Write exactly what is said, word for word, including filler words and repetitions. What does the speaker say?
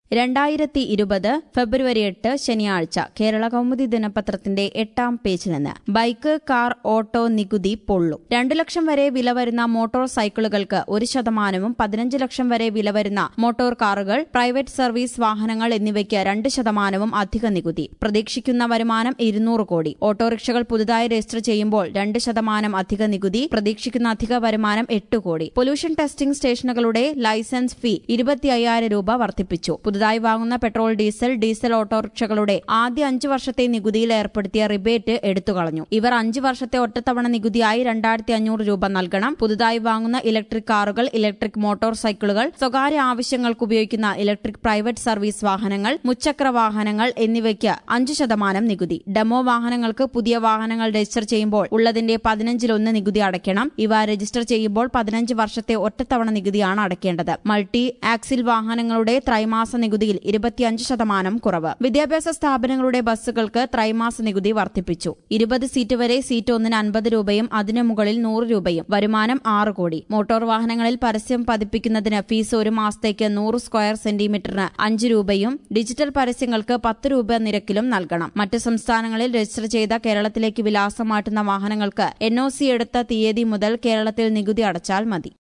രണ്ടായിരത്തി ഇരുപത് ഫെബ്രുവരി എട്ട് ശനിയാഴ്ച കേരള കൗമുദി ദിനപത്രത്തിന്റെ എട്ടാം പേജിൽ നിന്ന് ബൈക്ക് കാർ ഓട്ടോ നികുതി പൊള്ളും. രണ്ടു ലക്ഷം വരെ വില വരുന്ന മോട്ടോർ സൈക്കിളുകൾക്ക് ഒരു ശതമാനവും പതിനഞ്ച് ലക്ഷം വരെ വില വരുന്ന മോട്ടോർ കാറുകൾ, പ്രൈവറ്റ് സർവീസ് വാഹനങ്ങൾ എന്നിവയ്ക്ക് രണ്ട് ശതമാനവും അധിക നികുതി. പ്രതീക്ഷിക്കുന്ന വരുമാനം ഇരുന്നൂറ് കോടി. ഓട്ടോറിക്ഷകൾ പുതുതായി രജിസ്റ്റർ ചെയ്യുമ്പോൾ രണ്ട് ശതമാനം അധിക നികുതി. പ്രതീക്ഷിക്കുന്ന അധിക വരുമാനം എട്ട് കോടി. പൊല്യൂഷൻ ടെസ്റ്റിംഗ് സ്റ്റേഷനുകളുടെ ലൈസൻസ് ഫീ ഇരുപത്തി അയ്യായിരം രൂപ വർദ്ധിപ്പിച്ചു. പുതുതായി വാങ്ങുന്ന പെട്രോൾ, ഡീസൽ, ഡീസൽ ഓട്ടോറിക്ഷകളുടെ ആദ്യ അഞ്ചു വർഷത്തെ നികുതിയിൽ ഏർപ്പെടുത്തിയ റിബേറ്റ് എടുത്തുകളഞ്ഞു. ഇവർ അഞ്ചു വർഷത്തെ ഒറ്റത്തവണ നികുതിയായി രണ്ടായിരത്തി അഞ്ഞൂറ് രൂപ നൽകണം. പുതുതായി വാങ്ങുന്ന ഇലക്ട്രിക് കാറുകൾ, ഇലക്ട്രിക് മോട്ടോർ സൈക്കിളുകൾ, സ്വകാര്യ ആവശ്യങ്ങൾക്ക് ഉപയോഗിക്കുന്ന ഇലക്ട്രിക് പ്രൈവറ്റ് സർവീസ് വാഹനങ്ങൾ, മുച്ചക്ര വാഹനങ്ങൾ എന്നിവയ്ക്ക് അഞ്ചു ശതമാനം നികുതി. ഡെമോ വാഹനങ്ങൾക്ക് പുതിയ വാഹനങ്ങൾ രജിസ്റ്റർ ചെയ്യുമ്പോൾ ഉള്ളതിന്റെ പതിനഞ്ചിലൊന്ന് നികുതി അടയ്ക്കണം. ഇവ രജിസ്റ്റർ ചെയ്യുമ്പോൾ പതിനഞ്ച് വർഷത്തെ ഒറ്റത്തവണ നികുതിയാണ് അടയ്ക്കേണ്ടത്. മൾട്ടി ആക്സിൽ വാഹനങ്ങളുടെ ത്രൈമാസ നികുതിയിൽ ഇരുപത്തിയഞ്ച് ശതമാനം കുറവ്. വിദ്യാഭ്യാസ സ്ഥാപനങ്ങളുടെ ബസ്സുകൾക്ക് ത്രൈമാസ നികുതി വർദ്ധിപ്പിച്ചു. ഇരുപത് സീറ്റ് വരെ സീറ്റ് ഒന്നിന് അൻപത് രൂപയും അതിനു മുകളിൽ നൂറ് രൂപയും. വരുമാനം ആറ് കോടി. മോട്ടോർ വാഹനങ്ങളിൽ പരസ്യം പതിപ്പിക്കുന്നതിന് ഫീസ് ഒരു മാസത്തേക്ക് നൂറ് സ്ക്വയർ സെന്റിമീറ്ററിന് അഞ്ച് രൂപയും ഡിജിറ്റൽ പരസ്യങ്ങൾക്ക് പത്ത് രൂപ നിരക്കിലും നൽകണം. മറ്റ് സംസ്ഥാനങ്ങളിൽ രജിസ്റ്റർ ചെയ്ത കേരളത്തിലേക്ക് വിലാസം മാറ്റുന്ന വാഹനങ്ങൾക്ക് എൻ ഒ സി എടുത്ത തീയതി മുതൽ കേരളത്തിൽ നികുതി അടച്ചാൽ മതി.